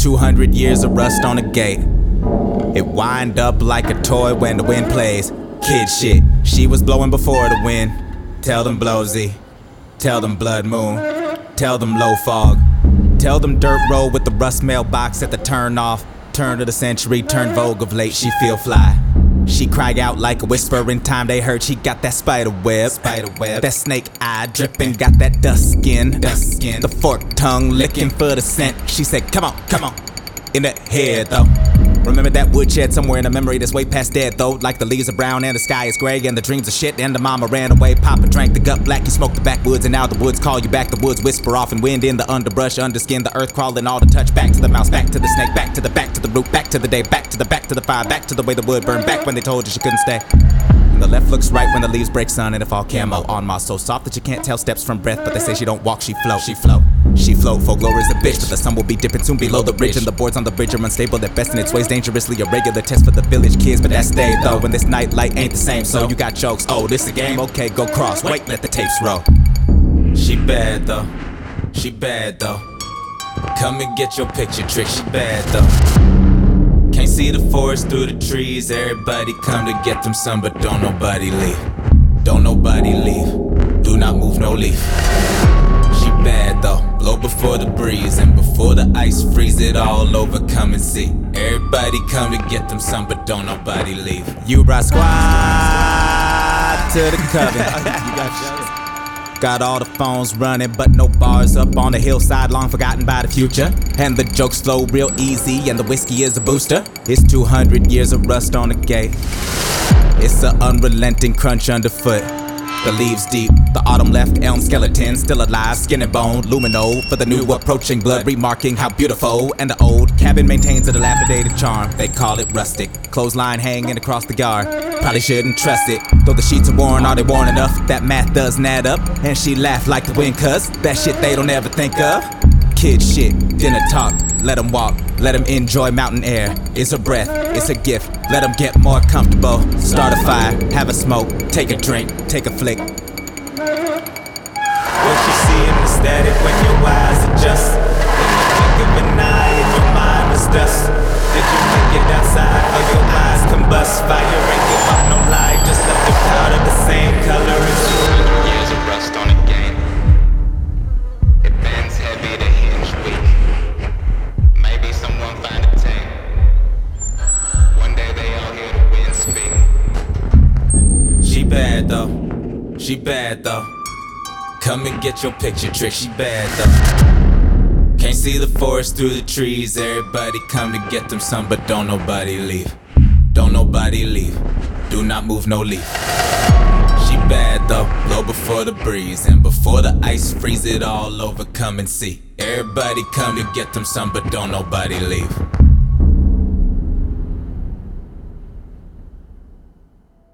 200 years of rust on the gate. It wind up like a toy when the wind plays. Kid shit, she was blowing before the wind. Tell them Blowsy, tell them Blood Moon, tell them Low Fog, tell them Dirt Road with the rust mailbox at the turn off. Turn of the century, turn vogue of late, she feel fly. She cried out like a whisper in time they heard she got that spider web. That snake eye dripping, got that dust skin. The forked tongue licking for the scent. She said, come on, in the head though. Remember that woodshed somewhere in a memory that's way past dead though. Like the leaves are brown and the sky is gray and the dreams are shit. And the mama ran away, Papa drank the gut black. He smoked the backwoods and now the woods call you back. The woods whisper off and wind in the underbrush, underskin, the earth crawling, all the touch. Back to the mouse, back to the snake, back to the root, back to the day, back to the fire, back to the way the wood burned, back when they told you she couldn't stay. And the left looks right when the leaves break sun and it fall camo on moss so soft that you can't tell steps from breath. But they say she don't walk, she float. She float, folklore is a bitch, but the sun will be dipping soon below the ridge. And the boards on the bridge are unstable at best, and its ways dangerously irregular. Test for the village kids, but that's day though. When this night light ain't the same, so you got jokes. Oh, this a game? Okay, go cross. Wait, let the tapes roll. She bad though, she bad though. Come and get your picture trick, she bad though. Can't see the forest through the trees. Everybody come to get them some, but don't nobody leave. Don't nobody leave. Do not move no leaf. She bad though, blow before the breeze, and before the ice freeze it all over, come and see. Everybody come to get them some, but don't nobody leave. You brought squad to the coven. Got all the phones running, but no bars up on the hillside, long forgotten by the future. And the jokes flow real easy, and the whiskey is a booster. It's 200 years of rust on the gate. It's an unrelenting crunch underfoot. The leaves deep, the autumn left elm skeleton still alive, skin and bone, lumino for the new approaching blood, remarking how beautiful. And the old cabin maintains a dilapidated charm. They call it rustic. Clothesline hanging across the yard. Probably shouldn't trust it. Though the sheets are worn, are they worn enough? That math doesn't add up. And she laughed like the wind, cuz that shit they don't ever think of. Kid shit, dinner talk, let them walk, let them enjoy mountain air. It's a breath, it's a gift, let them get more comfortable. Start a fire, have a smoke, take a drink, take a flick. What you see in the static when your eyes adjust, in the blink of an eye and your mind was dust. Did you make it outside or your eyes combust? Fire ain't give up no light, just left the powder the same color as you. 200 years of rust on a game. It bends heavy to hinge weak. Maybe someone find a tame. One day they all hear the wind speak. She bad though, she bad though. Come and get your picture trick, she bad though. Can't see the forest through the trees. Everybody come to get them some, but don't nobody leave. Don't nobody leave. Do not move no leaf. She bad though, blow before the breeze, and before the ice freeze it all over, come and see. Everybody come to get them some, but don't nobody leave.